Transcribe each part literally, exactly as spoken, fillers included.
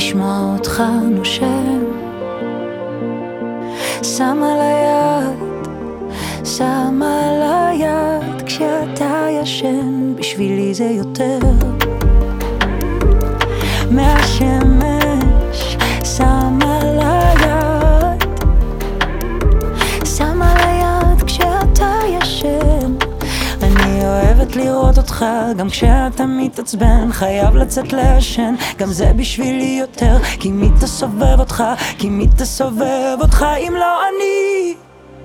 לשמוע אותך נושם, שם על היד, שם על היד כשאתה ישן. בשבילי זה יותר מהשמש, שם על היד, שם על היד כשאתה ישן. אני אוהבת לראות אותך גם כשאתה מתעצבן, חייב לצאת לעשן, גם זה בשבילי יותר. כי מי תסובב אותך, כי מי תסובב אותך אם לא אני?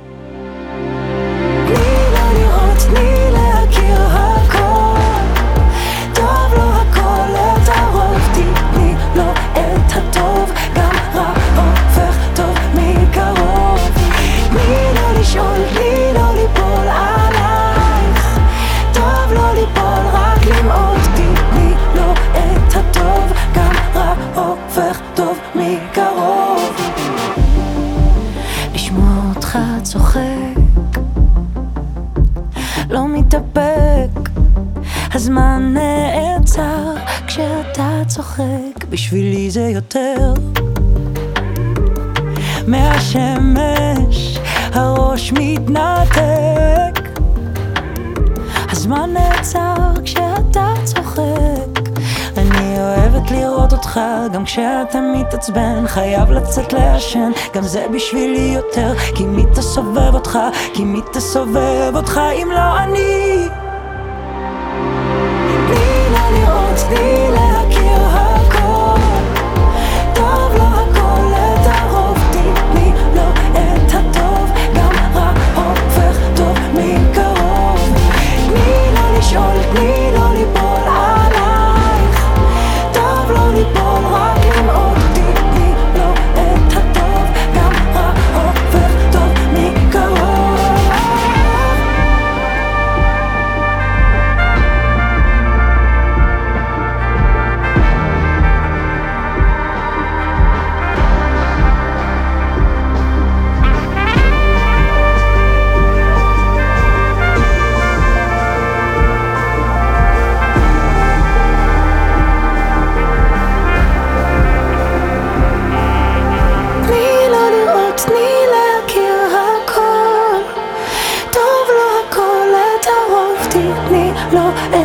תני לו לראות, תני להכיר הכל, טוב לו הכל, את הרוב. תני לו את הטוב, גם רע הופך טוב מקרוב. תני לו לשאול, תני לו ליפול עלייך, טוב לו ליפול רק למעוד. תני לו את הטוב, גם רע הופך טוב מקרוב. לשמוע אותך צוחק, לא מתאפק, הזמן נעצר כשאתה צוחק. בשבילי זה יותר מהשמש, הראש מתנתק, הזמן נעצר כשאתה צוחק. אני אוהבת לראות אותך גם כשאתה מתעצבן, חייב לצאת לעשן, גם זה בשבילי יותר. כי מי תסובב אותך, כי מי תסובב אותך אם לא אני? תני לו לראות, תני להכיר הכל, טוב לו הכל, את הרוב. תני לו את הטוב, גם רע הופך טוב מקרוב. תני לו לשאול, תני לו ליפול עלייך, טוב לו ליפול רק למעוד. תני לו את הטוב, גם רע הופך טוב מקרוב. תני לו